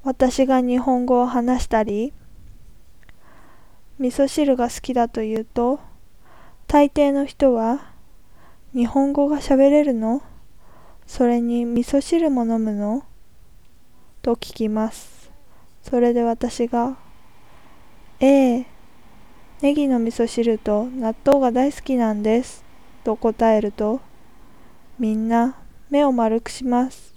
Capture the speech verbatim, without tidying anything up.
私が日本語を話したり、味噌汁が好きだと言うと、大抵の人は、日本語が喋れるの？それに味噌汁も飲むの？と聞きます。それで私が、ええ、ネギの味噌汁と納豆が大好きなんです。と答えると、みんな目を丸くします。